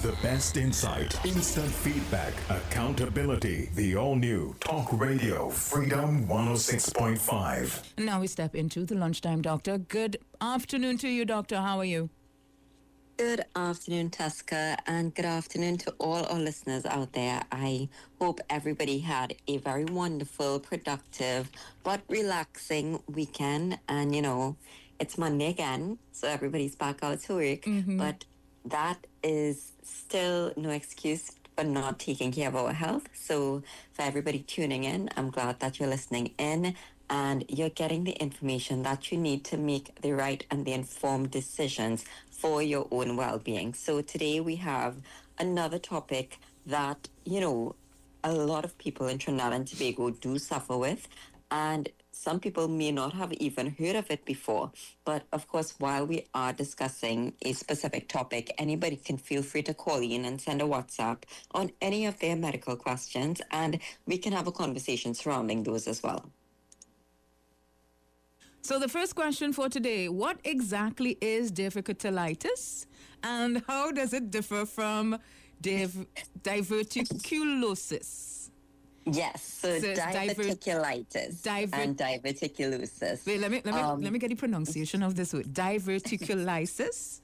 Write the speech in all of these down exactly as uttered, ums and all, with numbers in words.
The best insight, instant feedback, accountability. The all-new Talk Radio Freedom one oh six point five. Now we step into the lunchtime, Doctor. Good afternoon to you, Doctor. How are you? Good afternoon, Tusker, and good afternoon to all our listeners out there. I hope everybody had a very wonderful, productive, but relaxing weekend. And, you know, it's Monday again, so everybody's back out to work. Mm-hmm. But that is still no excuse for not taking care of our health. So for everybody tuning in, I'm glad that you're listening in and you're getting the information that you need to make the right and the informed decisions for your own well-being. So today we have another topic that, you know, a lot of people in Trinidad and Tobago do suffer with, and some people may not have even heard of it before. But of course, while we are discussing a specific topic, anybody can feel free to call in and send a WhatsApp on any of their medical questions, and we can have a conversation surrounding those as well. So the first question for today, what exactly is diverticulitis and how does it differ from div- diverticulosis? Yes, so, so diverticulitis diver- and diverticulosis. Wait, let me let me um, let me get the pronunciation of this word. Diverticulitis,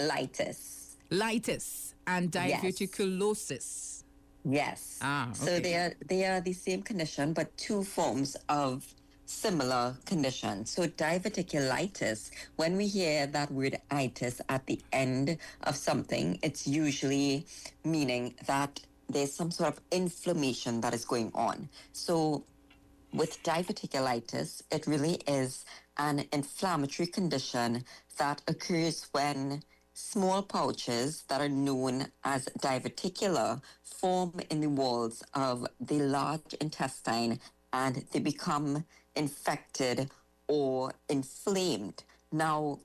litis, litis, and diverticulosis. Yes. Ah, okay. So they are they are the same condition, but two forms of similar condition. So diverticulitis, when we hear that word itis at the end of something, it's usually meaning that there's some sort of inflammation that is going on. So with diverticulitis, it really is an inflammatory condition that occurs when small pouches that are known as diverticula form in the walls of the large intestine and they become infected or inflamed. Now,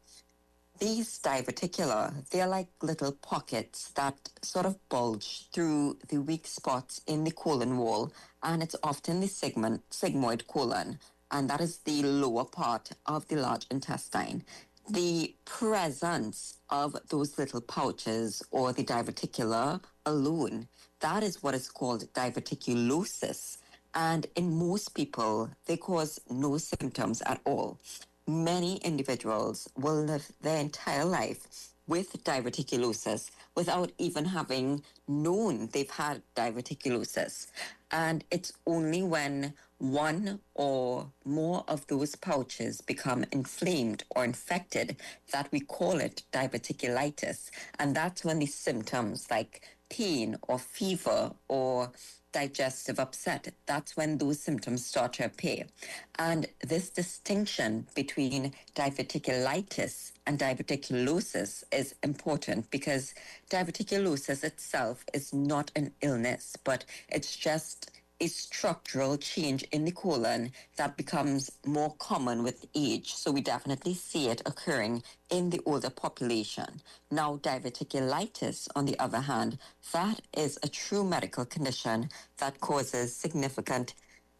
these diverticula, they're like little pockets that sort of bulge through the weak spots in the colon wall, and it's often the sigmoid, sigmoid colon, and that is the lower part of the large intestine. The presence of those little pouches or the diverticula alone, that is what is called diverticulosis. And in most people, they cause no symptoms at all. Many individuals will live their entire life with diverticulosis without even having known they've had diverticulosis. And it's only when one or more of those pouches become inflamed or infected that we call it diverticulitis. And that's when the symptoms like pain or fever or digestive upset, that's when those symptoms start to appear. And this distinction between diverticulitis and diverticulosis is important because diverticulosis itself is not an illness, but it's just a structural change in the colon that becomes more common with age. So we definitely see it occurring in the older population. Now, diverticulitis, on the other hand, that is a true medical condition that causes significant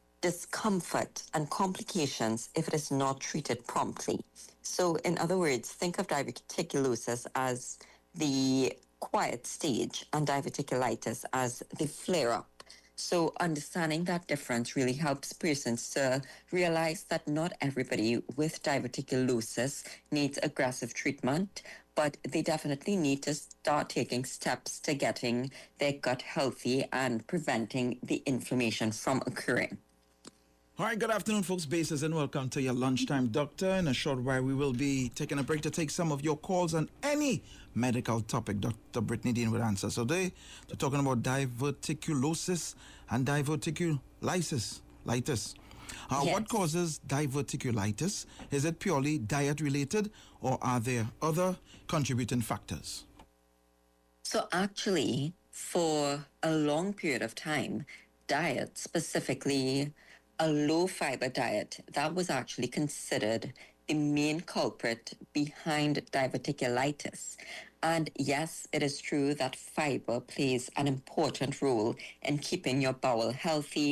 discomfort and complications if it is not treated promptly. So in other words, think of diverticulosis as the quiet stage and diverticulitis as the flare-up. So understanding that difference really helps persons to realize that not everybody with diverticulosis needs aggressive treatment, but they definitely need to start taking steps to getting their gut healthy and preventing the inflammation from occurring. All right, good afternoon, folks. Bases, and welcome to your Lunchtime Doctor. In a short while, we will be taking a break to take some of your calls on any medical topic Doctor Brittany Dean will answer. So today, we're talking about diverticulosis and diverticulitis. Litis. Uh, Yes. What causes diverticulitis? Is it purely diet-related, or are there other contributing factors? So actually, for a long period of time, diet, specifically a low-fiber diet, that was actually considered the main culprit behind diverticulitis. And yes, it is true that fiber plays an important role in keeping your bowel healthy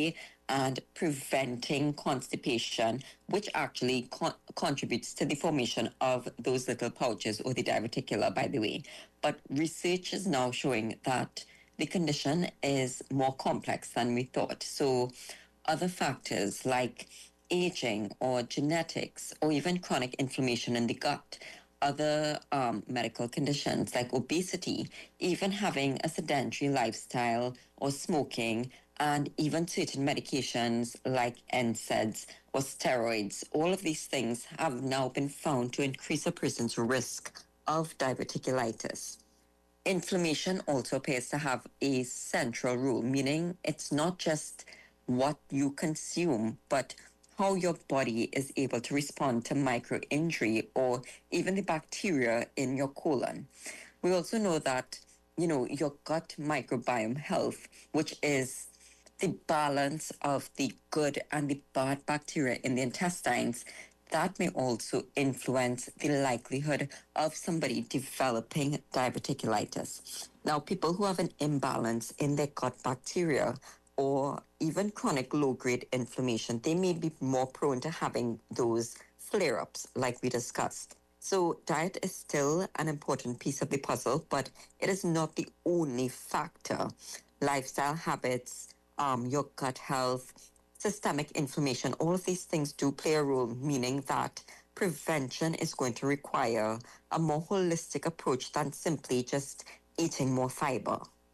and preventing constipation, which actually con- contributes to the formation of those little pouches or the diverticula, by the way. But research is now showing that the condition is more complex than we thought. So other factors like aging or genetics or even chronic inflammation in the gut, other um, medical conditions like obesity, even having a sedentary lifestyle or smoking, and even certain medications like N SAIDs or steroids. All of these things have now been found to increase a person's risk of diverticulitis. Inflammation also appears to have a central role, meaning it's not just what you consume, but how your body is able to respond to micro-injury or even the bacteria in your colon. We also know that, you know, your gut microbiome health, which is the balance of the good and the bad bacteria in the intestines, that may also influence the likelihood of somebody developing diverticulitis. Now, people who have an imbalance in their gut bacteria or even chronic low-grade inflammation, they may be more prone to having those flare-ups like we discussed. So diet is still an important piece of the puzzle, but it is not the only factor. Lifestyle habits, um, your gut health, systemic inflammation, all of these things do play a role, meaning that prevention is going to require a more holistic approach than simply just eating more fiber.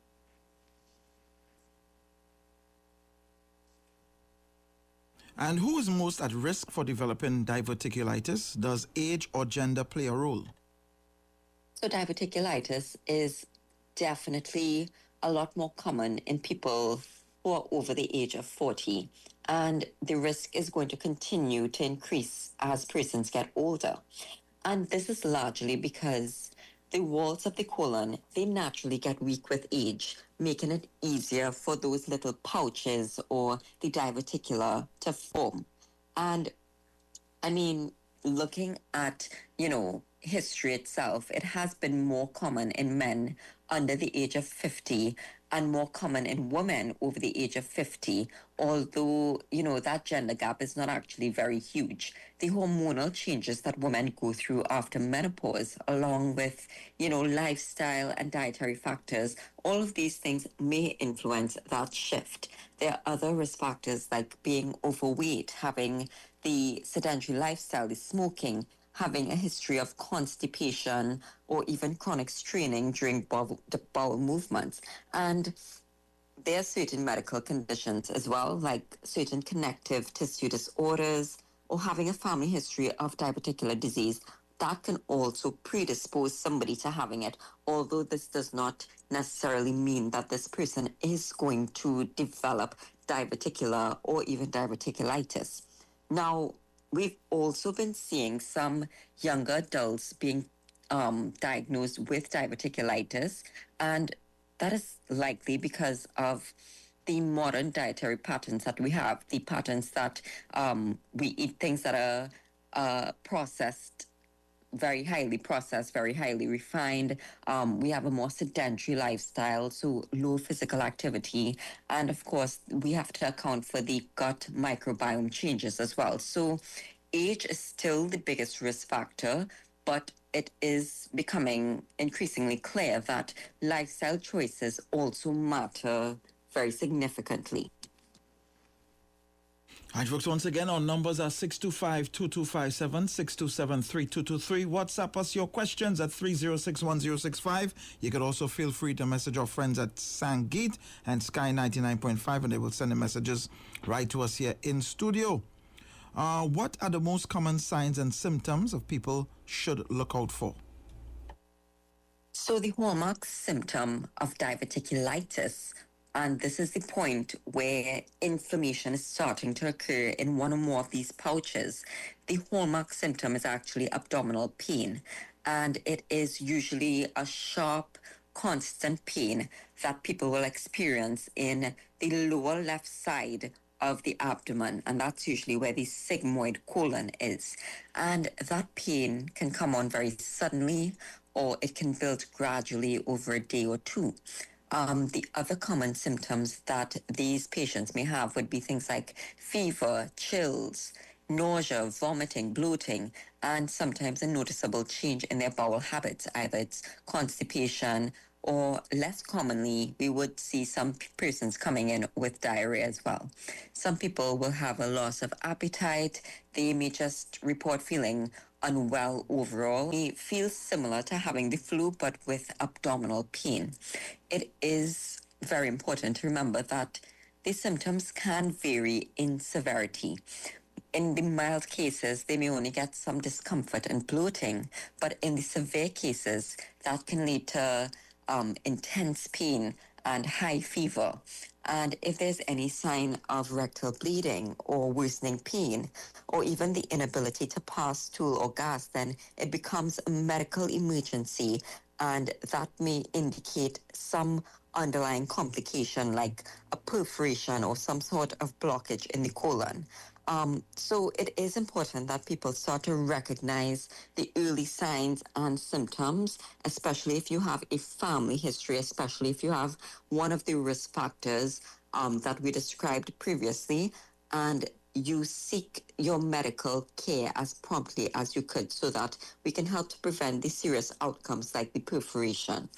And who is most at risk for developing diverticulitis? Does age or gender play a role? So diverticulitis is definitely a lot more common in people who are over the age of forty. And the risk is going to continue to increase as persons get older. And this is largely because the walls of the colon, they naturally get weak with age, making it easier for those little pouches or the diverticula to form. And I mean, looking at, you know, history itself, it has been more common in men under the age of fifty and more common in women over the age of fifty, although, you know, that gender gap is not actually very huge. The hormonal changes that women go through after menopause, along with, you know, lifestyle and dietary factors, all of these things may influence that shift. There are other risk factors like being overweight, having the sedentary lifestyle, the smoking, having a history of constipation or even chronic straining during bowel, the bowel movements. And there are certain medical conditions as well, like certain connective tissue disorders or having a family history of diverticular disease. That can also predispose somebody to having it, although this does not necessarily mean that this person is going to develop diverticular or even diverticulitis. Now, we've also been seeing some younger adults being um, diagnosed with diverticulitis, and that is likely because of the modern dietary patterns that we have, the patterns that um, we eat things that are uh, processed, very highly processed, very highly refined. Um, we have a more sedentary lifestyle, so low physical activity. And of course, we have to account for the gut microbiome changes as well. So age is still the biggest risk factor, but it is becoming increasingly clear that lifestyle choices also matter very significantly. All right, folks, once again, our numbers are six two five, two two five seven, six two seven, three two two three. WhatsApp us your questions at three zero six one zero six five. You could also feel free to message our friends at Sangit and Sky ninety-nine point five, and they will send the messages right to us here in studio. Uh, what are the most common signs and symptoms of people should look out for? So the hallmark symptom of diverticulitis, and this is the point where inflammation is starting to occur in one or more of these pouches. The hallmark symptom is actually abdominal pain, and it is usually a sharp, constant pain that people will experience in the lower left side of the abdomen, and that's usually where the sigmoid colon is. And that pain can come on very suddenly, or it can build gradually over a day or two. Um, the other common symptoms that these patients may have would be things like fever, chills, nausea, vomiting, bloating, and sometimes a noticeable change in their bowel habits. Either it's constipation, or less commonly, we would see some p- persons coming in with diarrhea as well. Some people will have a loss of appetite. They may just report feeling unwell overall. May feel similar to having the flu, but with abdominal pain. It is very important to remember that the symptoms can vary in severity. In the mild cases, they may only get some discomfort and bloating, but in the severe cases, that can lead to um, intense pain and high fever. And if there's any sign of rectal bleeding or worsening pain, or even the inability to pass stool or gas, then it becomes a medical emergency, and that may indicate some underlying complication like a perforation or some sort of blockage in the colon. Um, so it is important that people start to recognize the early signs and symptoms, especially if you have a family history, especially if you have one of the risk factors um, that we described previously, and you seek your medical care as promptly as you could so that we can help to prevent the serious outcomes like the perforation.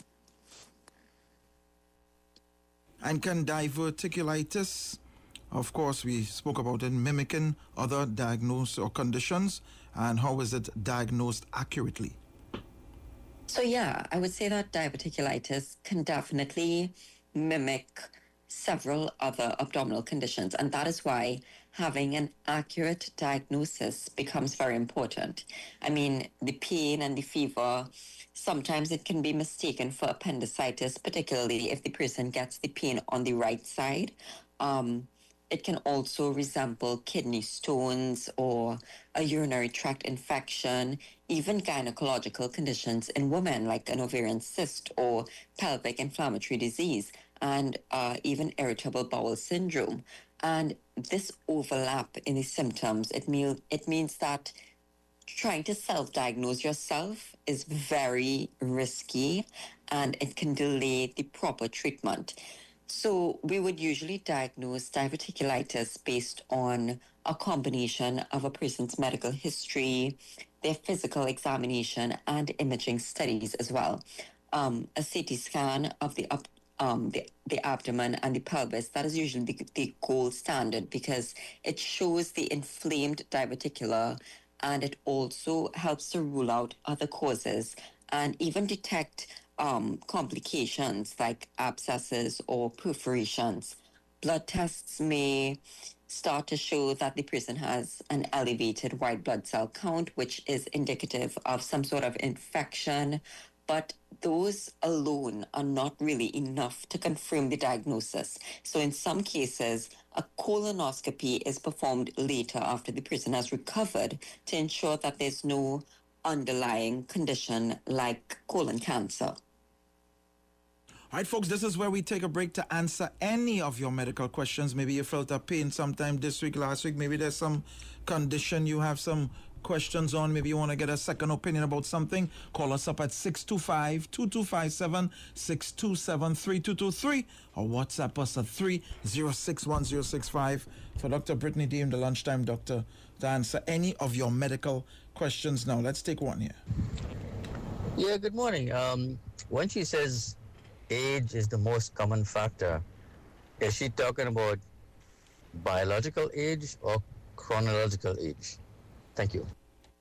And can diverticulitis, of course, we spoke about it, mimicking other diagnosed or conditions, and how is it diagnosed accurately? So yeah, I would say that diverticulitis can definitely mimic several other abdominal conditions, and that is why having an accurate diagnosis becomes very important. I mean, the pain and the fever, sometimes it can be mistaken for appendicitis, particularly if the person gets the pain on the right side. Um, it can also resemble kidney stones or a urinary tract infection, even gynecological conditions in women like an ovarian cyst or pelvic inflammatory disease, and uh, even irritable bowel syndrome. And this overlap in the symptoms, it, mean, it means that trying to self-diagnose yourself is very risky, and it can delay the proper treatment. So we would usually diagnose diverticulitis based on a combination of a person's medical history, their physical examination, and imaging studies as well. Um, a C T scan of the up Um, the, the abdomen and the pelvis, that is usually the, the gold standard because it shows the inflamed diverticula, and it also helps to rule out other causes and even detect um, complications like abscesses or perforations. Blood tests may start to show that the person has an elevated white blood cell count, which is indicative of some sort of infection, but those alone are not really enough to confirm the diagnosis. So in some cases, a colonoscopy is performed later after the person has recovered to ensure that there's no underlying condition like colon cancer. All right, folks, this is where we take a break to answer any of your medical questions. Maybe you felt a pain sometime this week, last week. Maybe there's some condition you have some questions on. Maybe you want to get a second opinion about something. Call us up at six two five, two two five seven, six two seven, three two two three or WhatsApp us at three zero six one zero six five for Doctor Brittany Deem, the lunchtime doctor, to answer any of your medical questions. Now, let's take one here. Yeah, good morning. Um, when she says age is the most common factor, is she talking about biological age or chronological age? Thank you.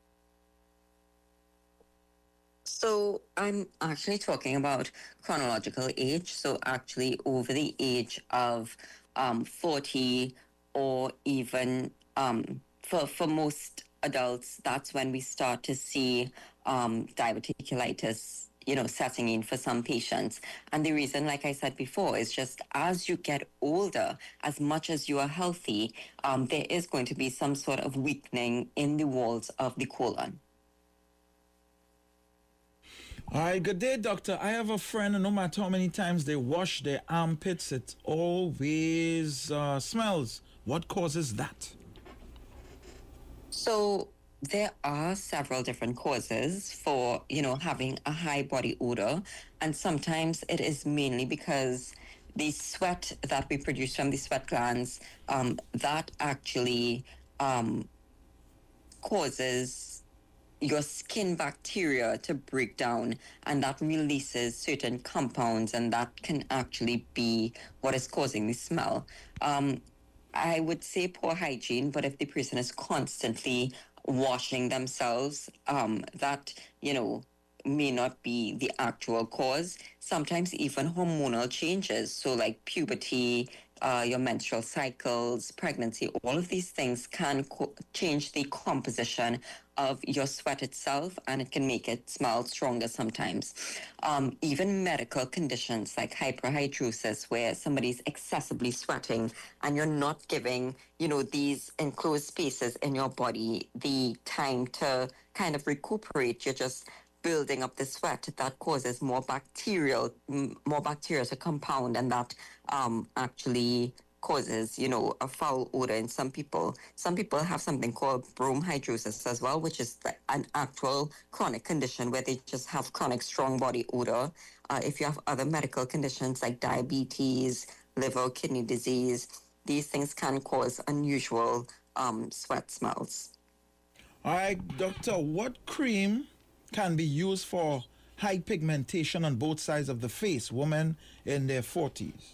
So I'm actually talking about chronological age. So actually over the age of um, forty, or even um, for, for most adults, that's when we start to see um, diverticulitis, you know, setting in for some patients. And the reason, like I said before, is just as you get older, as much as you are healthy, um, there is going to be some sort of weakening in the walls of the colon. All right, good day, doctor. I have a friend, and no matter how many times they wash their armpits, it always uh, smells. What causes that? So there are several different causes for, you know, having a high body odor. And sometimes it is mainly because the sweat that we produce from the sweat glands, um, that actually um, causes your skin bacteria to break down, and that releases certain compounds, and that can actually be what is causing the smell. Um, I would say poor hygiene, but if the person is constantly washing themselves, um, that, you know, may not be the actual cause. Sometimes even hormonal changes, so like puberty, uh, your menstrual cycles, pregnancy, all of these things can co- change the composition of your sweat itself, and it can make it smell stronger sometimes. Um, even medical conditions like hyperhidrosis, where somebody's excessively sweating and you're not giving, you know, these enclosed spaces in your body the time to kind of recuperate. You're just building up the sweat that causes more bacterial, m- more bacteria to compound, and that um, actually causes, you know, a foul odor in some people. Some people have something called bromhidrosis as well, which is like an actual chronic condition where they just have chronic strong body odor. Uh, if you have other medical conditions like diabetes, liver, kidney disease, these things can cause unusual um, sweat smells. All right, doctor, what cream can be used for high pigmentation on both sides of the face, women in their forties?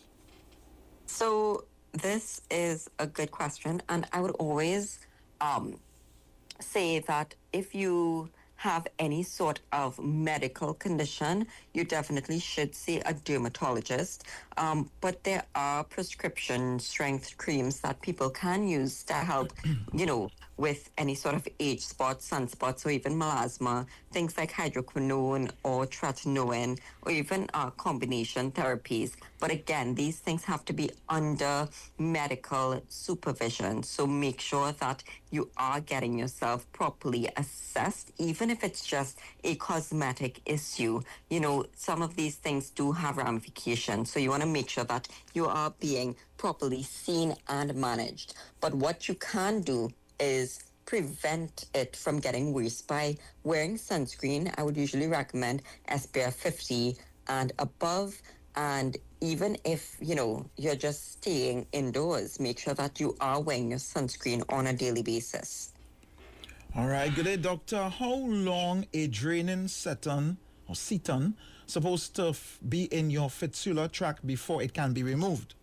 So this is a good question, and I would always um, say that if you have any sort of medical condition, you definitely should see a dermatologist. Um, but there are prescription strength creams that people can use to help, you know, with any sort of age spots, sunspots, or even melasma, things like hydroquinone or tretinoin, or even uh, combination therapies. But again, these things have to be under medical supervision. So make sure that you are getting yourself properly assessed, even if it's just a cosmetic issue. You know, some of these things do have ramifications. So you want to make sure that you are being properly seen and managed. But what you can do is prevent it from getting worse by wearing sunscreen. I would usually recommend S P F fifty and above. And even if, you know, you're just staying indoors, make sure that you are wearing your sunscreen on a daily basis. All right, good day, doctor. How long a draining seton or seton supposed to f- be in your fistula tract before it can be removed?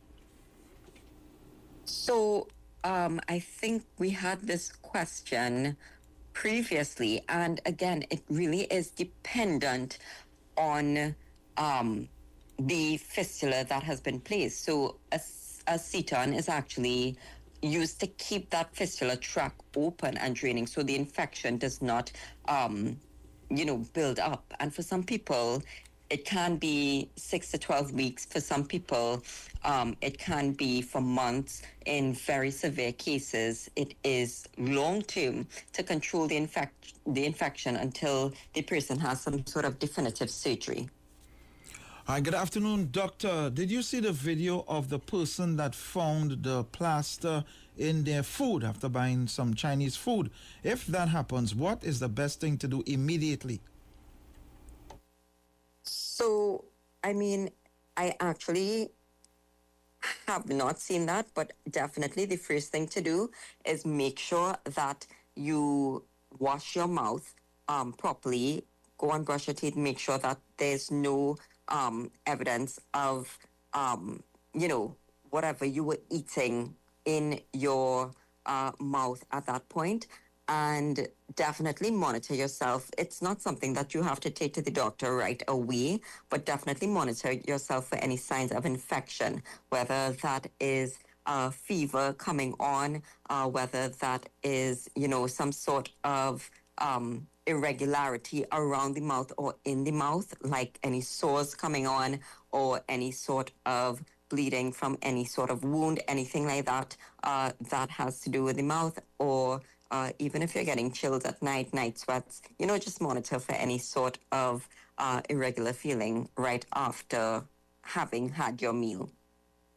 So um, I think we had this question previously, and again, it really is dependent on um, the fistula that has been placed. So a, a seton is actually used to keep that fistula tract open and draining, so the infection does not, um, you know, build up. And for some people, it can be six to twelve weeks. For some people, um, it can be for months. In very severe cases, it is long term to control the, infect- the infection until the person has some sort of definitive surgery. Hi, good afternoon, doctor. Did you see the video of the person that found the plaster in their food after buying some Chinese food? If that happens, what is the best thing to do immediately? So, I mean, I actually have not seen that, but definitely the first thing to do is make sure that you wash your mouth um, properly, go and brush your teeth, make sure that there's no um, evidence of, um, you know, whatever you were eating in your uh, mouth at that point. And definitely monitor yourself. It's not something that you have to take to the doctor right away, but definitely monitor yourself for any signs of infection, whether that is uh, fever coming on, uh, whether that is, you know, some sort of um, irregularity around the mouth or in the mouth, like any sores coming on or any sort of bleeding from any sort of wound, anything like that, uh, that has to do with the mouth, or uh, even if you're getting chills at night, night sweats, you know, just monitor for any sort of uh, irregular feeling right after having had your meal.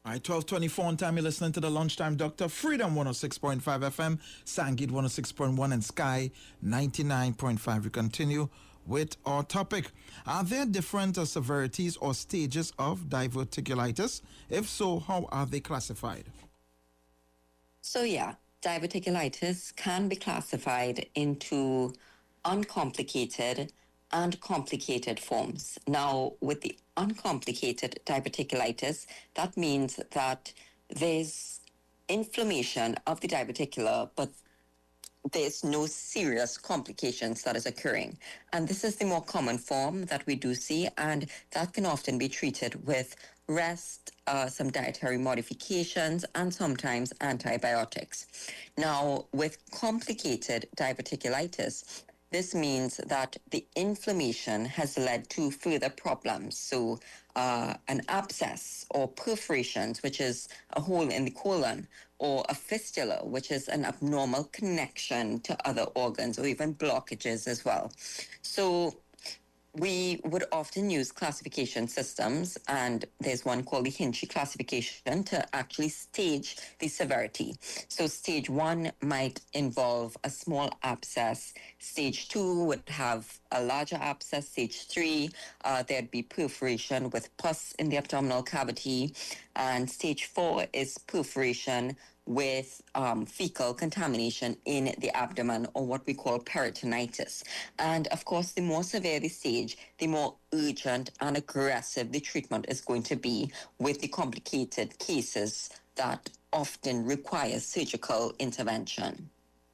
All right, twelve twenty-four on time. You're listening to the Lunchtime Doctor. Freedom one oh six point five F M, Sangit one oh six point one, and Sky ninety-nine point five. We continue with our topic. Are there different uh, severities or stages of diverticulitis? If so, how are they classified? So yeah, diverticulitis can be classified into uncomplicated and complicated forms. Now, with the uncomplicated diverticulitis, that means that there's inflammation of the diverticula, but there's no serious complications that is occurring. And this is the more common form that we do see, and that can often be treated with rest, uh, some dietary modifications, and sometimes antibiotics. Now, with complicated diverticulitis, this means that the inflammation has led to further problems. So uh, an abscess or perforations, which is a hole in the colon, or a fistula, which is an abnormal connection to other organs, or even blockages as well. So we would often use classification systems, and there's one called the Hinchey classification to actually stage the severity. So stage one might involve a small abscess. Stage two would have a larger abscess. Stage three, uh, there'd be perforation with pus in the abdominal cavity. And stage four is perforation with um, fecal contamination in the abdomen, or what we call peritonitis. And of course, the more severe the stage, the more urgent and aggressive the treatment is going to be, with the complicated cases that often require surgical intervention.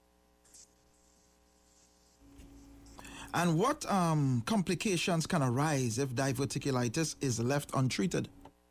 And what um, complications can arise if diverticulitis is left untreated?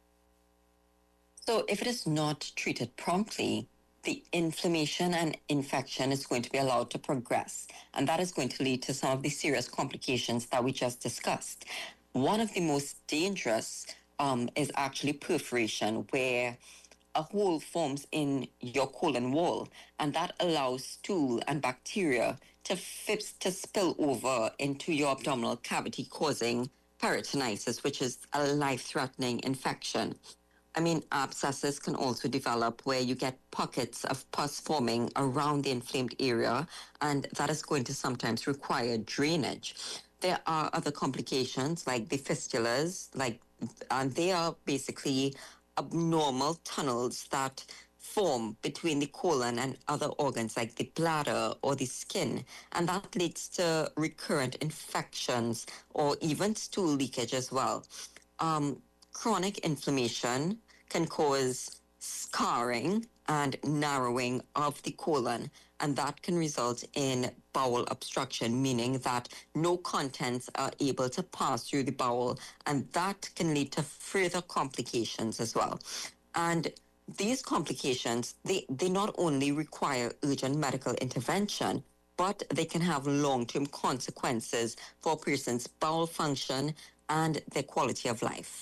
So if it is not treated promptly, the inflammation and infection is going to be allowed to progress, and that is going to lead to some of the serious complications that we just discussed. One of the most dangerous um, is actually perforation, where a hole forms in your colon wall, and that allows stool and bacteria to, f- to spill over into your abdominal cavity, causing peritonitis, which is a life-threatening infection. I mean, abscesses can also develop where you get pockets of pus forming around the inflamed area, and that is going to sometimes require drainage. There are other complications like the fistulas, like, and they are basically abnormal tunnels that form between the colon and other organs like the bladder or the skin, and that leads to recurrent infections or even stool leakage as well. Um, chronic inflammation can cause scarring and narrowing of the colon, and that can result in bowel obstruction, meaning that no contents are able to pass through the bowel, and that can lead to further complications as well. And these complications, they, they not only require urgent medical intervention, but they can have long-term consequences for a person's bowel function and their quality of life.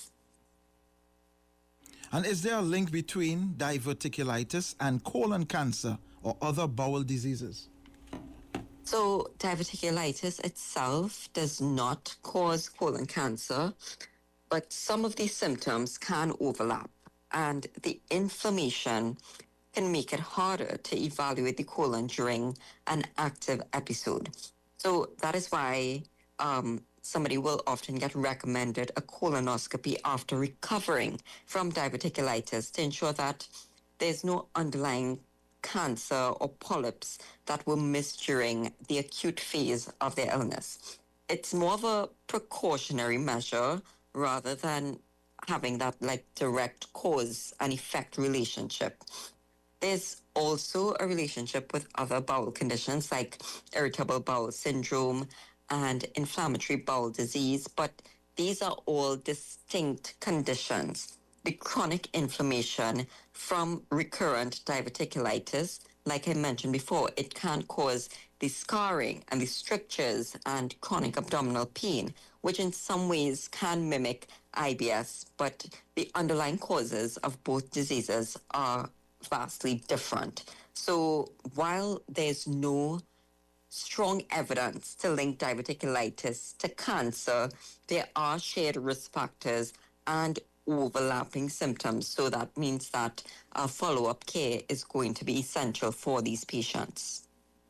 And is there a link between diverticulitis and colon cancer or other bowel diseases? So diverticulitis itself does not cause colon cancer, but some of these symptoms can overlap, and the inflammation can make it harder to evaluate the colon during an active episode. So that is why um, somebody will often get recommended a colonoscopy after recovering from diverticulitis to ensure that there's no underlying cancer or polyps that were missed during the acute phase of their illness. It's more of a precautionary measure rather than having that like direct cause and effect relationship. There's also a relationship with other bowel conditions like irritable bowel syndrome and inflammatory bowel disease, but these are all distinct conditions. The chronic inflammation from recurrent diverticulitis, like I mentioned before, it can cause the scarring and the strictures and chronic abdominal pain, which in some ways can mimic I B S, but the underlying causes of both diseases are vastly different. So while there's no strong evidence to link diverticulitis to cancer, there are shared risk factors, and overlapping symptoms. So that means that uh, follow-up care is going to be essential for these patients.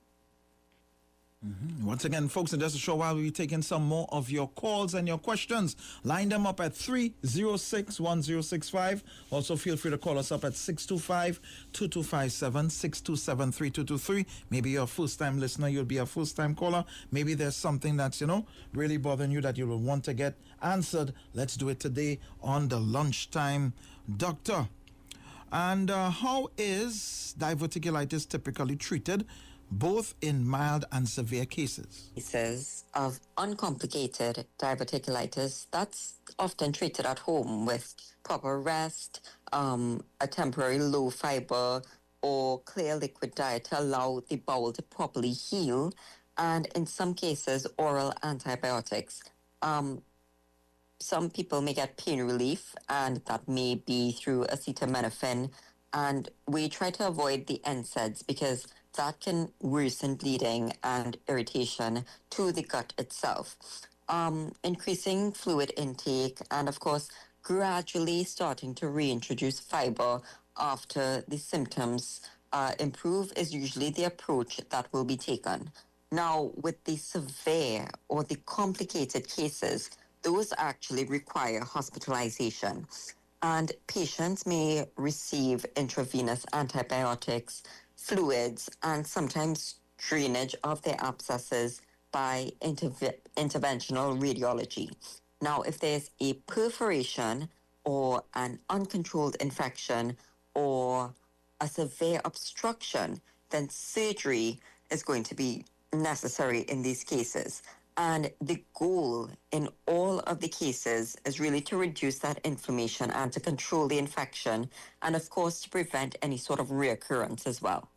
Mm-hmm. Once again, folks, in just a short while, we'll be taking some more of your calls and your questions. Line them up at three oh six, one oh six five. Also, feel free to call us up at six two five, two two five seven, six two seven, three two two three. Maybe you're a first-time listener, you'll be a first-time caller. Maybe there's something that's, you know, really bothering you that you will want to get answered. Let's do it today on the Lunchtime Doctor. And uh, how is diverticulitis typically treated, both in mild and severe cases? Cases of uncomplicated diverticulitis, that's often treated at home with proper rest, um, a temporary low fiber or clear liquid diet to allow the bowel to properly heal, and in some cases, oral antibiotics. Um, some people may get pain relief, and that may be through acetaminophen, and we try to avoid the N SAIDs because that can worsen bleeding and irritation to the gut itself. Um, increasing fluid intake and, of course, gradually starting to reintroduce fiber after the symptoms uh, improve is usually the approach that will be taken. Now, with the severe or the complicated cases, those actually require hospitalization. And patients may receive intravenous antibiotics, fluids, and sometimes drainage of their abscesses by interve- interventional radiology. Now, if there's a perforation or an uncontrolled infection or a severe obstruction, then surgery is going to be necessary in these cases. And the goal in all of the cases is really to reduce that inflammation and to control the infection, and of course to prevent any sort of reoccurrence as well.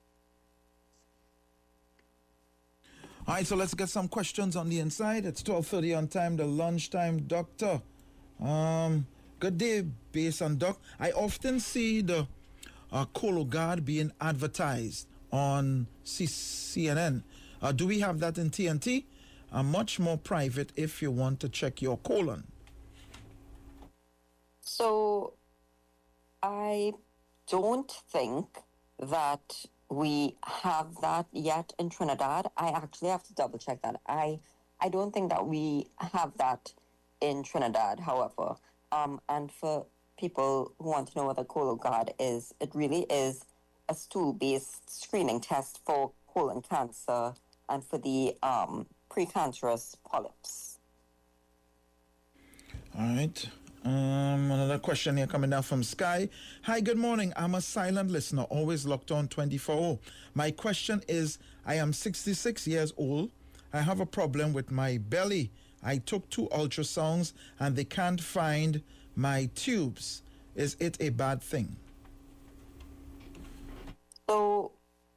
All right, so let's get some questions on the inside. It's twelve thirty on time, the Lunchtime Doctor. Um, good day, Base and Doc. I often see the uh, Cologuard being advertised on C N N. Uh, do we have that in T N T? Uh, much more private if you want to check your colon. So I don't think that we have that yet in Trinidad. I actually have to double check that. I I don't think that we have that in Trinidad, however. Um, and for people who want to know what a Cologuard is, it really is a stool-based screening test for colon cancer and for the um, precancerous polyps. All right. Um, another question here coming down from Sky. Hi, good morning. I'm a silent listener, always locked on twenty-four. My question is, I am sixty-six years old. I have a problem with my belly. I took two ultrasounds and they can't find my tubes. Is it a bad thing? So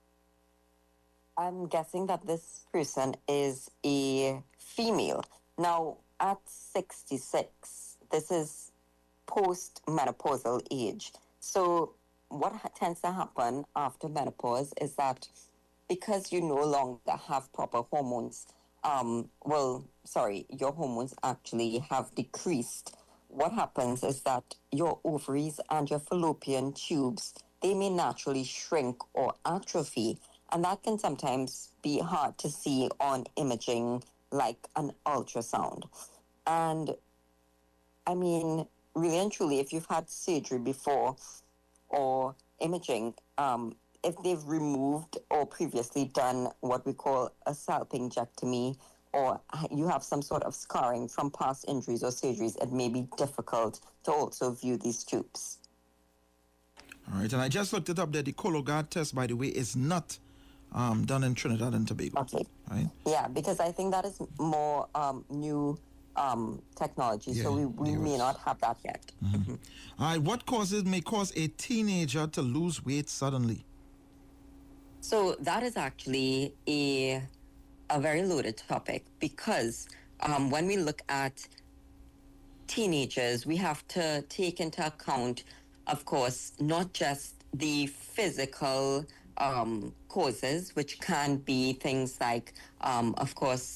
I'm guessing that this person is a female. Now, at sixty-six, this is post-menopausal age. So what ha- tends to happen after menopause is that because you no longer have proper hormones, um, well, sorry, your hormones actually have decreased. What happens is that your ovaries and your fallopian tubes, they may naturally shrink or atrophy, and that can sometimes be hard to see on imaging like an ultrasound. And I mean, really and truly, if you've had surgery before or imaging, um, if they've removed or previously done what we call a salpingectomy, or you have some sort of scarring from past injuries or surgeries, it may be difficult to also view these tubes. All right, and I just looked it up that the Cologuard test, by the way, is not um, done in Trinidad and Tobago. Okay. Right? Yeah, because I think that is more um, new um, technology, Yeah, so we, we may was. not have that yet. Mm-hmm. All right, what causes may cause a teenager to lose weight suddenly? So that is actually a a very loaded topic because um, when we look at teenagers, we have to take into account, of course, not just the physical um, causes, which can be things like, um, of course,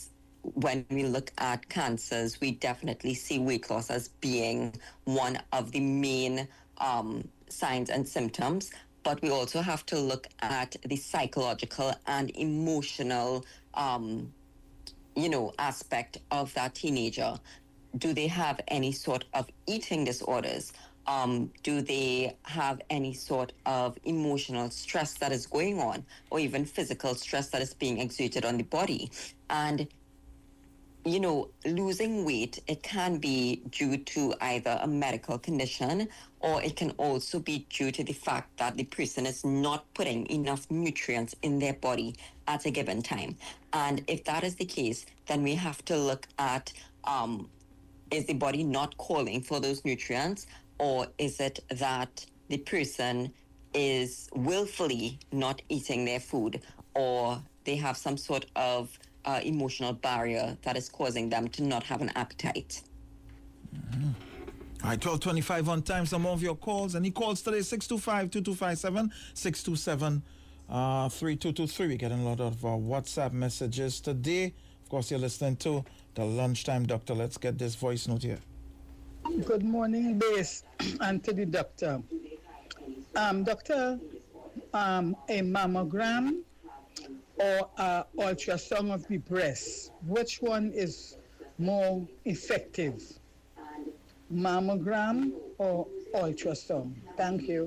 when we look at cancers, we definitely see weight loss as being one of the main um, signs and symptoms. But we also have to look at the psychological and emotional, um, you know, aspect of that teenager. Do they have any sort of eating disorders? Um, do they have any sort of emotional stress that is going on, or even physical stress that is being exerted on the body? And, you know, losing weight, it can be due to either a medical condition, or it can also be due to the fact that the person is not putting enough nutrients in their body at a given time. And if that is the case, then we have to look at, um, is the body not calling for those nutrients? Or is it that the person is willfully not eating their food, or they have some sort of uh, emotional barrier that is causing them to not have an appetite? Mm-hmm. All right, twelve twenty-five on time. Some more of your calls. Any calls today? six two five, two two five seven, six two seven, three two two three. We're getting a lot of uh, WhatsApp messages today. Of course, you're listening to the Lunchtime Doctor. Let's get this voice note here. Good morning, Base, and to the doctor. Um, doctor, um, a mammogram or a ultrasound of the breast, which one is more effective? Mammogram or ultrasound? Thank you.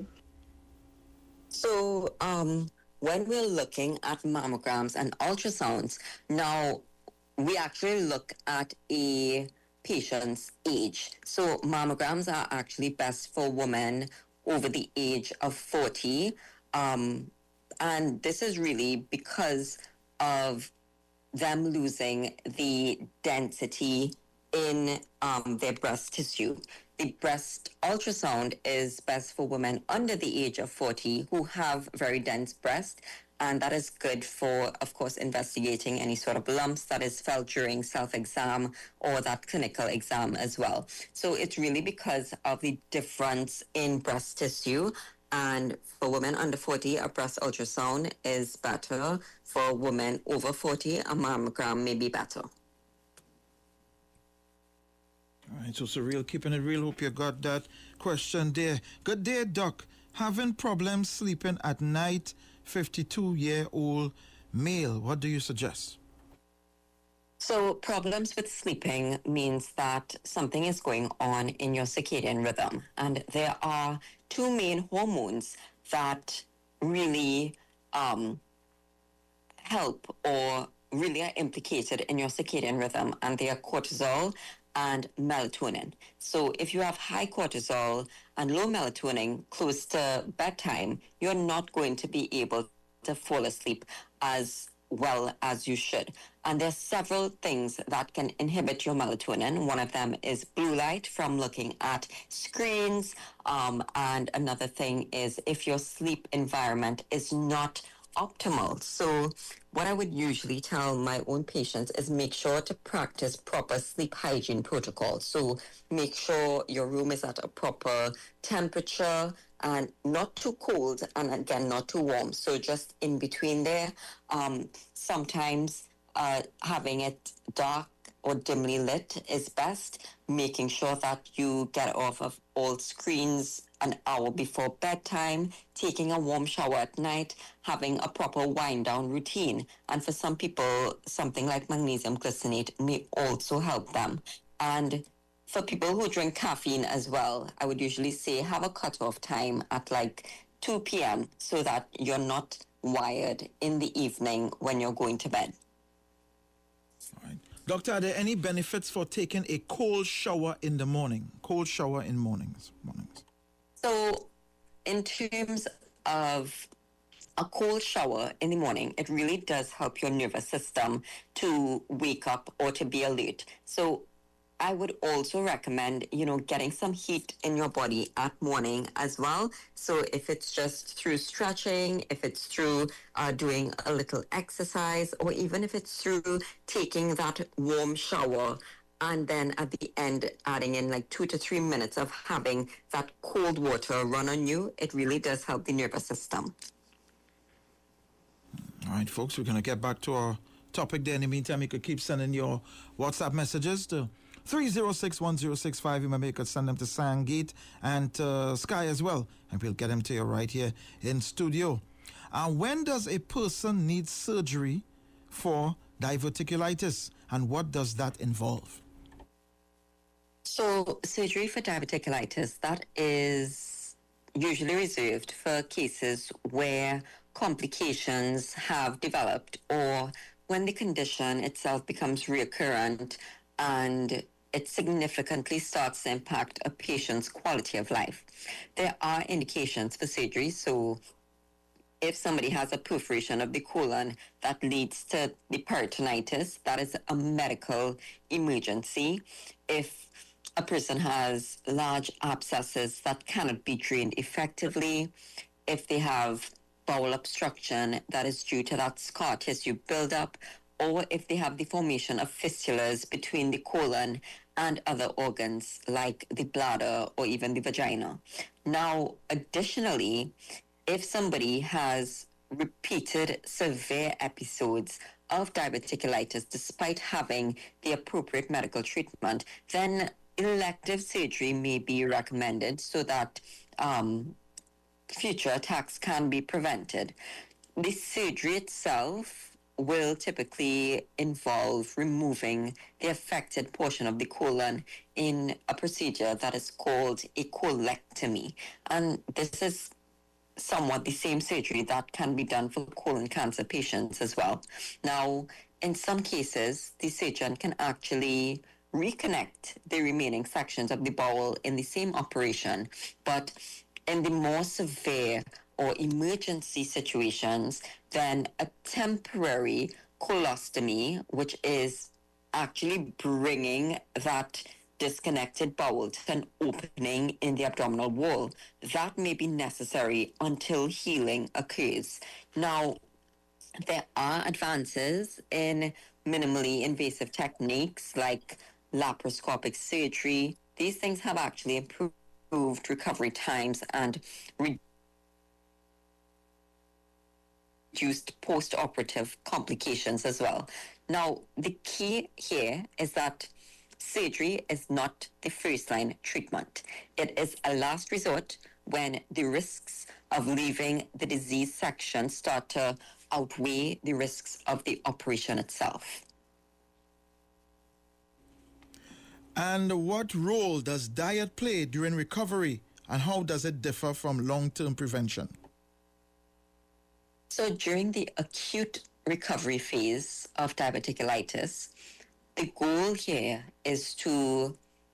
So, um, when we're looking at mammograms and ultrasounds, now we actually look at a patient's age. So mammograms are actually best for women over the age of forty. Um, and this is really because of them losing the density in um, their breast tissue. The breast ultrasound is best for women under the age of forty who have very dense breast. And that is good for, of course, investigating any sort of lumps that is felt during self-exam or that clinical exam as well. So it's really because of the difference in breast tissue. And for women under forty, a breast ultrasound is better. For women over forty, a mammogram may be better. All right, so Surreal, keeping it real. Hope you got that question there. Good day, Doc. Having problems sleeping at night, fifty-two-year-old male. What do you suggest? So problems with sleeping means that something is going on in your circadian rhythm. And there are two main hormones that really um, help or really are implicated in your circadian rhythm, and they are cortisol and melatonin. So if you have high cortisol and low melatonin close to bedtime, you're not going to be able to fall asleep as well as you should. And there's several things that can inhibit your melatonin. One of them is blue light from looking at screens. Um, and another thing is if your sleep environment is not optimal. So what I would usually tell my own patients is make sure to practice proper sleep hygiene protocols. So make sure your room is at a proper temperature and not too cold and again not too warm. So just in between there. Um, sometimes uh, having it dark or dimly lit is best, making sure that you get off of all screens an hour before bedtime, taking a warm shower at night, having a proper wind down routine. And for some people, something like magnesium glycinate may also help them. And for people who drink caffeine as well, I would usually say have a cutoff time at like two p.m. so that you're not wired in the evening when you're going to bed. All right. Doctor, are there any benefits for taking a cold shower in the morning? Cold shower in mornings. mornings. So in terms of a cold shower in the morning, it really does help your nervous system to wake up or to be alert. So I would also recommend, you know, getting some heat in your body at morning as well. So if it's just through stretching, if it's through uh, doing a little exercise, or even if it's through taking that warm shower, and then at the end adding in like two to three minutes of having that cold water run on you, it really does help the nervous system. All right, folks, we're going to get back to our topic there. In the meantime, you could keep sending your WhatsApp messages to three zero six one zero six five. You may could send them to Sangate and uh, Sky as well, and we'll get them to you right here in studio. Uh, when does a person need surgery for diverticulitis, and what does that involve? So surgery for diverticulitis, that is usually reserved for cases where complications have developed or when the condition itself becomes recurrent and it significantly starts to impact a patient's quality of life. There are indications for surgery. So if somebody has a perforation of the colon that leads to the peritonitis, that is a medical emergency. If a person has large abscesses that cannot be drained effectively, if they have bowel obstruction that is due to that scar tissue buildup, or if they have the formation of fistulas between the colon and other organs like the bladder or even the vagina. Now, additionally, if somebody has repeated severe episodes of diverticulitis despite having the appropriate medical treatment, then elective surgery may be recommended so that um, future attacks can be prevented. The surgery itself will typically involve removing the affected portion of the colon in a procedure that is called a colectomy. And this is somewhat the same surgery that can be done for colon cancer patients as well. Now, in some cases, the surgeon can actually reconnect the remaining sections of the bowel in the same operation, but in the more severe or emergency situations, then a temporary colostomy, which is actually bringing that disconnected bowel to an opening in the abdominal wall, that may be necessary until healing occurs. Now, there are advances in minimally invasive techniques like laparoscopic surgery. These things have actually improved recovery times and reduced post-operative complications as well. Now, the key here is that surgery is not the first-line treatment. It is a last resort when the risks of leaving the disease section start to outweigh the risks of the operation itself. And what role does diet play during recovery, and how does it differ from long-term prevention? So during the acute recovery phase of diverticulitis, the goal here is to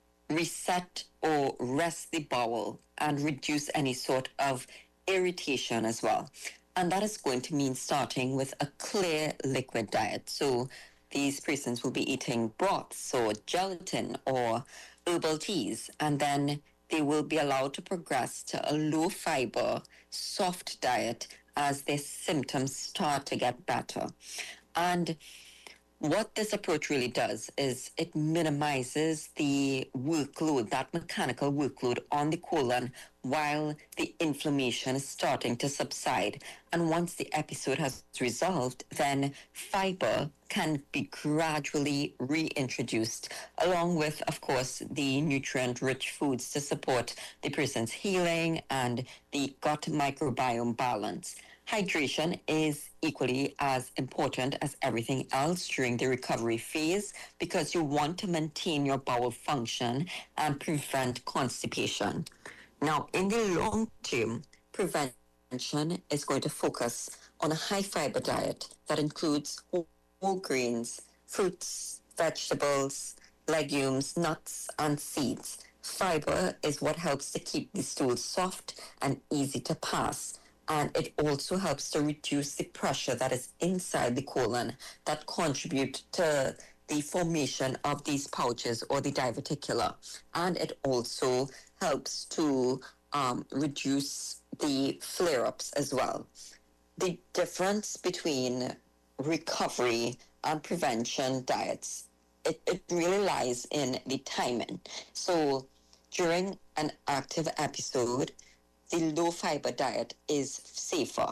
reset or rest the bowel and reduce any sort of irritation as well. And that is going to mean starting with a clear liquid diet. So these persons will be eating broths or gelatin or herbal teas, and then they will be allowed to progress to a low fiber, soft diet as their symptoms start to get better. And what this approach really does is it minimizes the workload, that mechanical workload on the colon while the inflammation is starting to subside. And once the episode has resolved, then fiber can be gradually reintroduced, along with, of course, the nutrient-rich foods to support the person's healing and the gut microbiome balance. Hydration is equally as important as everything else during the recovery phase because you want to maintain your bowel function and prevent constipation. Now, in the long term, prevention is going to focus on a high fiber diet that includes whole grains, fruits, vegetables, legumes, nuts, and seeds. Fiber is what helps to keep the stool soft and easy to pass. And it also helps to reduce the pressure that is inside the colon that contribute to the formation of these pouches or the diverticula. And it also helps to um, reduce the flare-ups as well. The difference between recovery and prevention diets, it, it really lies in the timing. So during an active episode, the low-fiber diet is safer,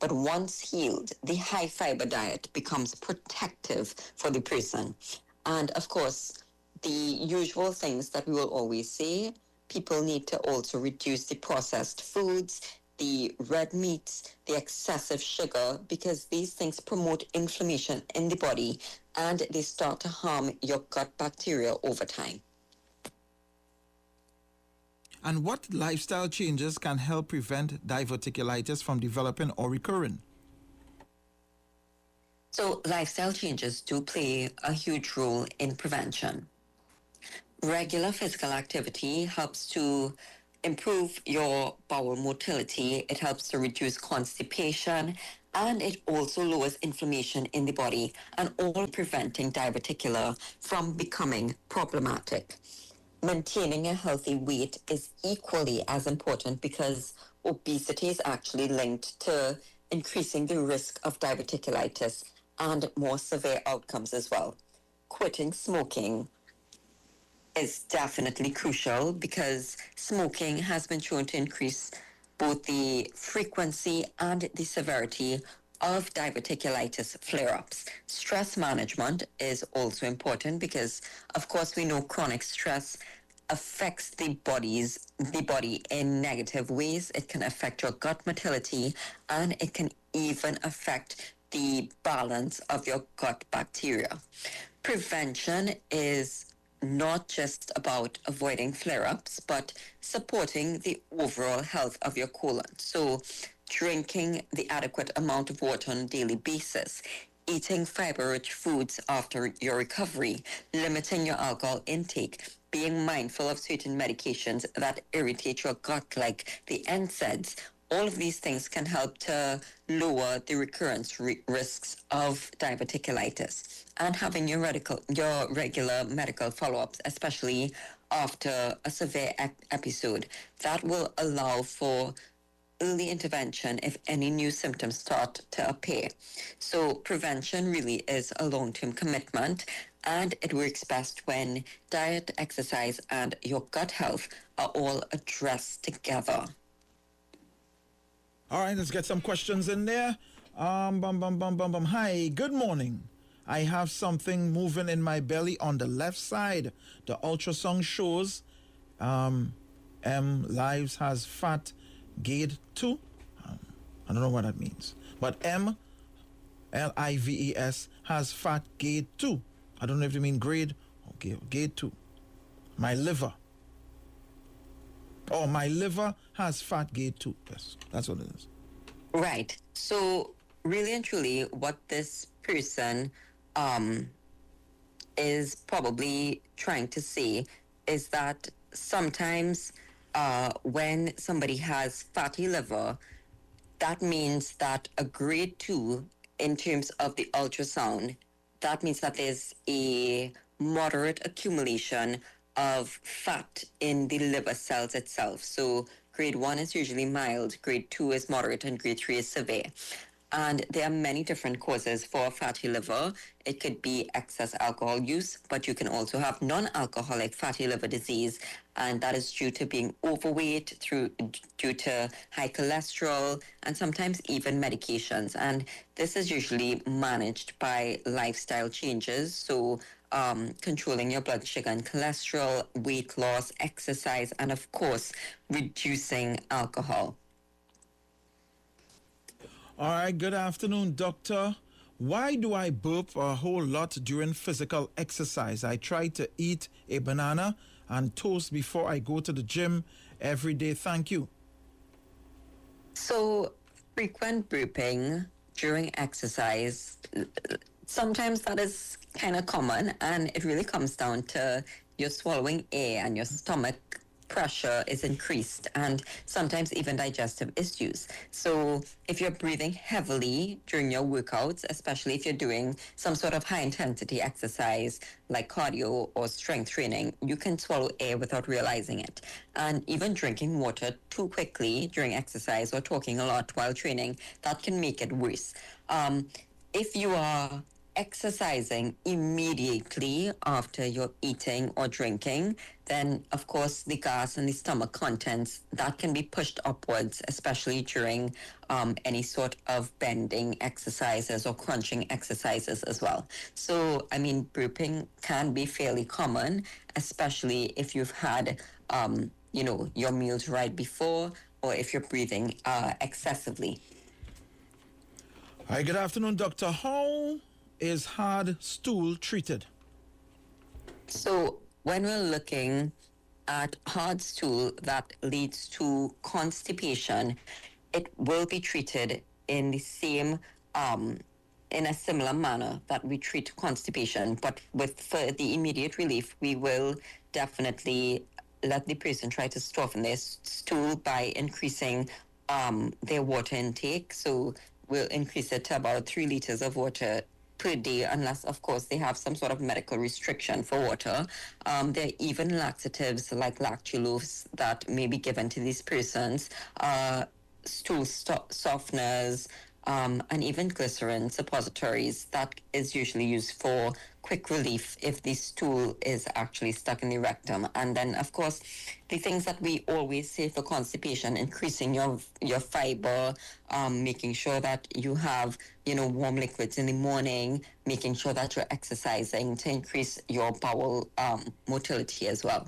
But once healed, the high fiber diet becomes protective for the person. And of course, the usual things that we will always say, people need to also reduce the processed foods, the red meats, the excessive sugar, because these things promote inflammation in the body and they start to harm your gut bacteria over time. And what lifestyle changes can help prevent diverticulitis from developing or recurring? So lifestyle changes do play a huge role in prevention. Regular physical activity helps to improve your bowel motility. It helps to reduce constipation, and it also lowers inflammation in the body, and all preventing diverticular from becoming problematic. Maintaining a healthy weight is equally as important because obesity is actually linked to increasing the risk of diverticulitis and more severe outcomes as well. Quitting smoking is definitely crucial because smoking has been shown to increase both the frequency and the severity of diverticulitis flare-ups. Stress management is also important because, of course, we know chronic stress affects the body's the body in negative ways. It can affect your gut motility, and it can even affect the balance of your gut bacteria. Prevention is not just about avoiding flare-ups, but supporting the overall health of your colon. So drinking the adequate amount of water on a daily basis, eating fiber-rich foods after your recovery, limiting your alcohol intake, being mindful of certain medications that irritate your gut, like the N SAIDs. All of these things can help to lower the recurrence re- risks of diverticulitis. And having your, radical, your regular medical follow-ups, especially after a severe ep- episode, that will allow for early intervention if any new symptoms start to appear. So prevention really is a long-term commitment, and it works best when diet, exercise, and your gut health are all addressed together. All right, let's get some questions in there. Um, bum, bum, bum, bum, bum. Hi, good morning. I have something moving in my belly on the left side. The ultrasound shows um, M Lives has fat grade two. Um, I don't know what that means. But M, L I V E S, has fat grade two. I don't know if you mean grade or grade, grade two. My liver. Oh, my liver has fat grade two. Yes, that's what it is. Right. So really and truly, what this person um, is probably trying to say is that sometimes uh, when somebody has fatty liver, that means that a grade two in terms of the ultrasound, that means that there's a moderate accumulation of fat in the liver cells itself. So grade one is usually mild, grade two is moderate, and grade three is severe. And there are many different causes for fatty liver. It could be excess alcohol use, but you can also have non-alcoholic fatty liver disease, and that is due to being overweight, through due to high cholesterol, and sometimes even medications. And this is usually managed by lifestyle changes. So um, controlling your blood sugar and cholesterol, weight loss, exercise, and of course, reducing alcohol. All right, good afternoon, doctor. Why do I burp a whole lot during physical exercise? I try to eat a banana and toast before I go to the gym every day. Thank you. So frequent burping during exercise, sometimes that is kind of common, and it really comes down to your swallowing air and your stomach pressure is increased, and sometimes even digestive issues. So if you're breathing heavily during your workouts, especially if you're doing some sort of high intensity exercise like cardio or strength training, you can swallow air without realizing it. And even drinking water too quickly during exercise or talking a lot while training, that can make it worse. Um, if you are exercising immediately after you're eating or drinking, then of course the gas and the stomach contents that can be pushed upwards, especially during um, any sort of bending exercises or crunching exercises as well. So, I mean, burping can be fairly common, especially if you've had, um, you know, your meals right before, or if you're breathing uh, excessively. Hi, good afternoon, Doctor. How is hard stool treated? So when we're looking at hard stool that leads to constipation, it will be treated in the same, um, in a similar manner that we treat constipation. But with for the immediate relief, we will definitely let the person try to soften their stool by increasing um, their water intake. So we'll increase it to about three liters of water per day, unless, of course, they have some sort of medical restriction for water. Um, there are even laxatives like lactulose that may be given to these persons, uh, stool sto- softeners, um, and even glycerin suppositories that is usually used for quick relief if the stool is actually stuck in the rectum. And then, of course, the things that we always say for constipation: increasing your your fiber, um, making sure that you have, you know, warm liquids in the morning, making sure that you're exercising to increase your bowel um, motility as well.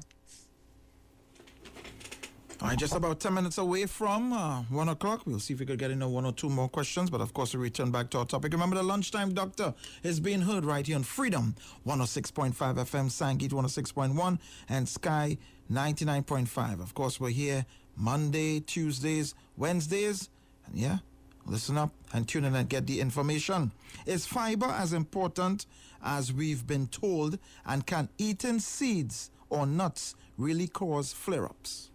All right, just about ten minutes away from uh, one o'clock. We'll see if we could get in one or two more questions, but of course we return back to our topic. Remember, the Lunchtime Doctor is being heard right here on Freedom one oh six point five F M, Sangit one oh six point one, and Sky ninety-nine point five. Of course, we're here Monday, Tuesdays, Wednesdays, and yeah, listen up and tune in and get the information. Is fiber as important as we've been told, and can eating seeds or nuts really cause flare-ups?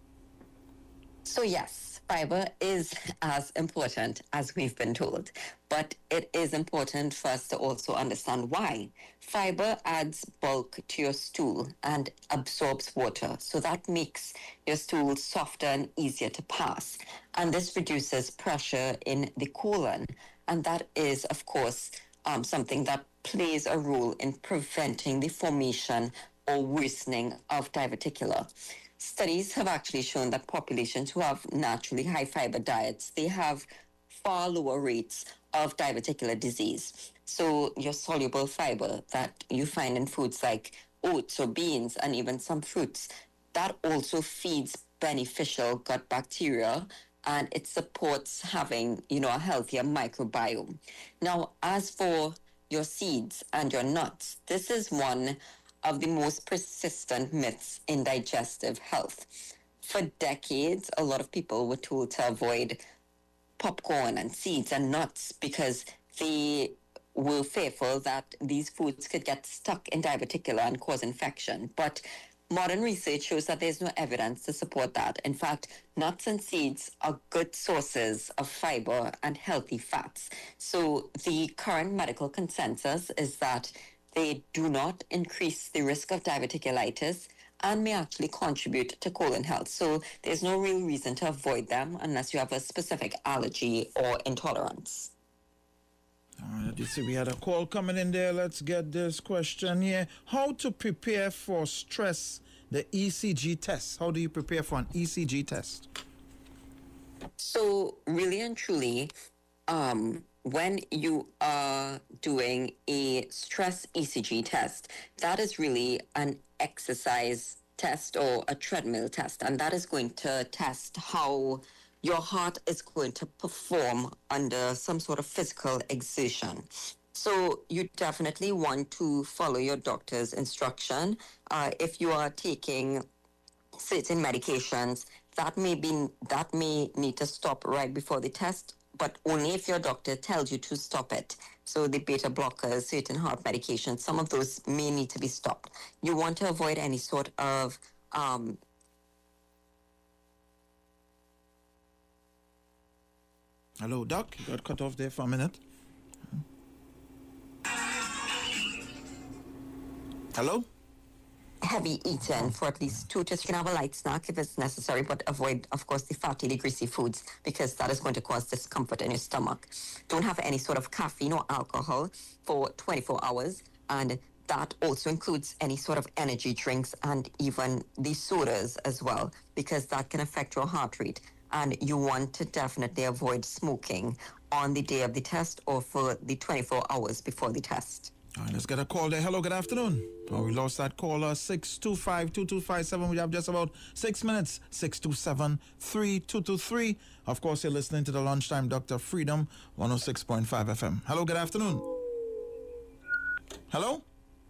So yes, fiber is as important as we've been told, but it is important for us to also understand why. Fiber adds bulk to your stool and absorbs water, so that makes your stool softer and easier to pass. And this reduces pressure in the colon, and that is, of course, um, something that plays a role in preventing the formation or worsening of diverticular. Studies have actually shown that populations who have naturally high fiber diets, they have far lower rates of diverticular disease. So your soluble fiber that you find in foods like oats or beans and even some fruits, that also feeds beneficial gut bacteria, and it supports having, you know, a healthier microbiome. Now, as for your seeds and your nuts, this is one of the most persistent myths in digestive health. For decades, a lot of people were told to avoid popcorn and seeds and nuts because they were fearful that these foods could get stuck in diverticula and cause infection. But modern research shows that there's no evidence to support that. In fact, nuts and seeds are good sources of fiber and healthy fats. So the current medical consensus is that they do not increase the risk of diverticulitis and may actually contribute to colon health. So there's no real reason to avoid them unless you have a specific allergy or intolerance. All right, you see we had a call coming in there. Let's get this question here. How to prepare for stress, the E C G test? How do you prepare for an E C G test? So really and truly, um, when you are doing a stress E C G test, that is really an exercise test or a treadmill test, and that is going to test how your heart is going to perform under some sort of physical exertion. So you definitely want to follow your doctor's instruction. Uh, if you are taking certain medications, that may be that may need to stop right before the test, but only if your doctor tells you to stop it. So the beta blockers, certain heart medications, some of those may need to be stopped. You want to avoid any sort of um, Hello, Doc. You got cut off there for a minute. Hello? heavy eating for at least two to three. Have a light snack if it's necessary, but avoid, of course, the fatty, the greasy foods because that is going to cause discomfort in your stomach. Don't have any sort of caffeine or alcohol for twenty-four hours, and that also includes any sort of energy drinks and even the sodas as well, because that can affect your heart rate. And you want to definitely avoid smoking on the day of the test or for the twenty-four hours before the test. All right, let's get a call there. Hello, good afternoon. Oh, we lost that caller. six two five, two two five seven. We have just about six minutes. six two seven, three two two three. Of course, you're listening to the Lunchtime Doctor Freedom, one oh six point five F M. Hello, good afternoon. Hello?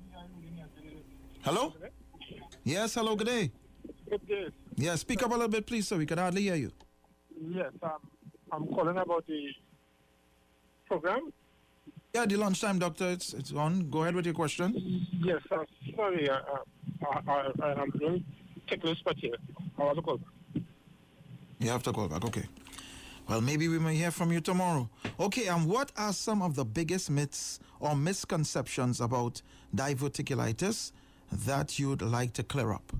Hello? Yes, hello, good day. Good day. Yeah, speak up a little bit, please, so we can hardly hear you. Yes, um, I'm calling about the program. Yeah, the Lunchtime Doctor, it's, it's on. Go ahead with your question. Yes, uh, sorry, uh, uh, I, I, I'm doing take this spot here. I want to call. You have to call back, okay. Well, maybe we may hear from you tomorrow. Okay, and what are some of the biggest myths or misconceptions about diverticulitis that you'd like to clear up?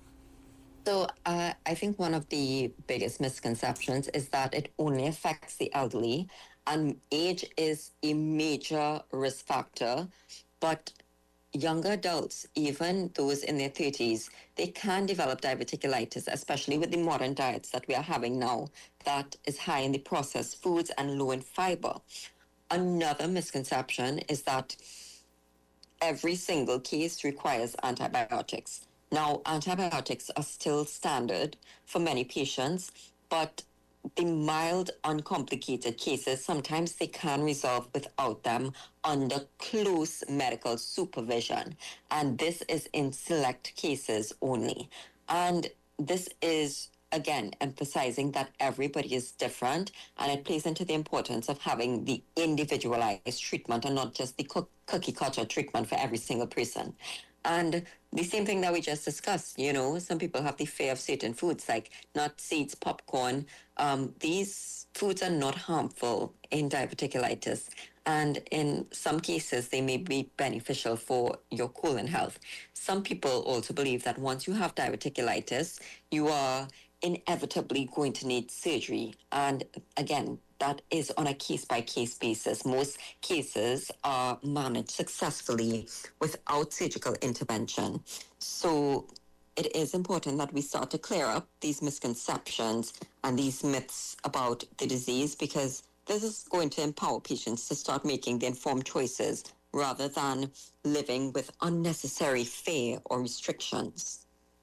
So uh, I think one of the biggest misconceptions is that it only affects the elderly, and age is a major risk factor, but younger adults, even those in their thirties, they can develop diverticulitis, especially with the modern diets that we are having now that is high in the processed foods and low in fiber. Another misconception is that every single case requires antibiotics. Now, antibiotics are still standard for many patients, but the mild, uncomplicated cases, sometimes they can resolve without them under close medical supervision. And this is in select cases only. And this is, again, emphasizing that everybody is different, and it plays into the importance of having the individualized treatment and not just the cook- cookie cutter treatment for every single person. And the same thing that we just discussed, you know, some people have the fear of certain foods like nuts, seeds, popcorn. Um, these foods are not harmful in diverticulitis. And in some cases, they may be beneficial for your colon health. Some people also believe that once you have diverticulitis, you are inevitably going to need surgery. And again, that is on a case-by-case basis. Most cases are managed successfully without surgical intervention. So it is important that we start to clear up these misconceptions and these myths about the disease, because this is going to empower patients to start making the informed choices rather than living with unnecessary fear or restrictions.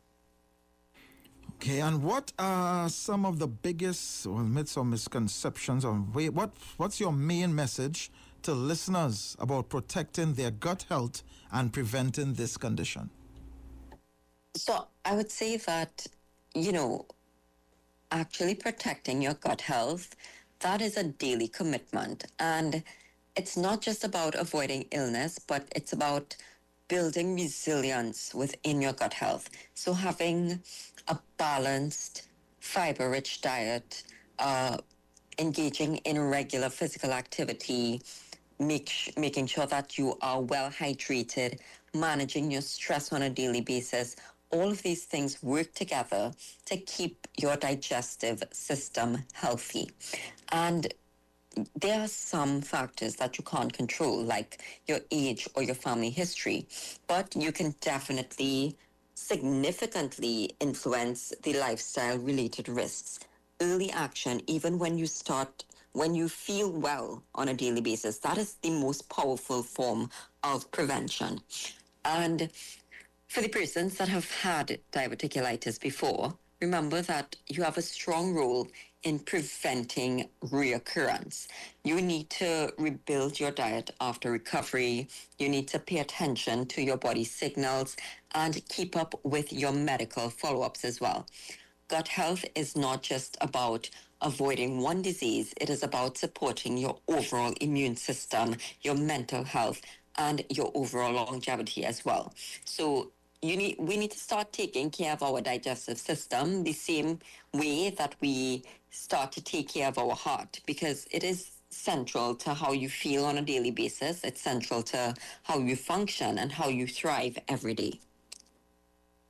Okay, and what are some of the biggest well, myths or misconceptions? Or what what's your main message to listeners about protecting their gut health and preventing this condition? So I would say that, you know, actually protecting your gut health, that is a daily commitment. And it's not just about avoiding illness, but it's about building resilience within your gut health. So having a balanced, fiber-rich diet, uh, engaging in regular physical activity, make sh- making sure that you are well hydrated, managing your stress on a daily basis. All of these things work together to keep your digestive system healthy. And there are some factors that you can't control, like your age or your family history, but you can definitely significantly influence the lifestyle-related risks. Early action, even when you start, when you feel well on a daily basis, that is the most powerful form of prevention. And for the persons that have had diverticulitis before, remember that you have a strong role in preventing reoccurrence. You need to rebuild your diet after recovery. You need to pay attention to your body signals and keep up with your medical follow-ups as well. Gut health is not just about avoiding one disease. It is about supporting your overall immune system, your mental health, and your overall longevity as well. So You need, we need to start taking care of our digestive system the same way that we start to take care of our heart, because it is central to how you feel on a daily basis. It's central to how you function and how you thrive every day.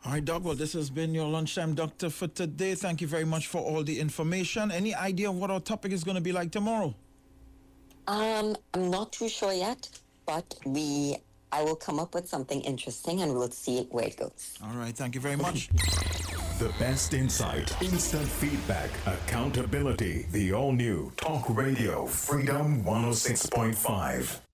All right, Doc. Well, this has been your lunchtime doctor for today. Thank you very much for all the information. Any idea of what our topic is going to be like tomorrow? Um, I'm not too sure yet, but we I will come up with something interesting and we'll see where it goes. All right. Thank you very much. The best insight, instant feedback, accountability. The all-new Talk Radio Freedom one oh six point five.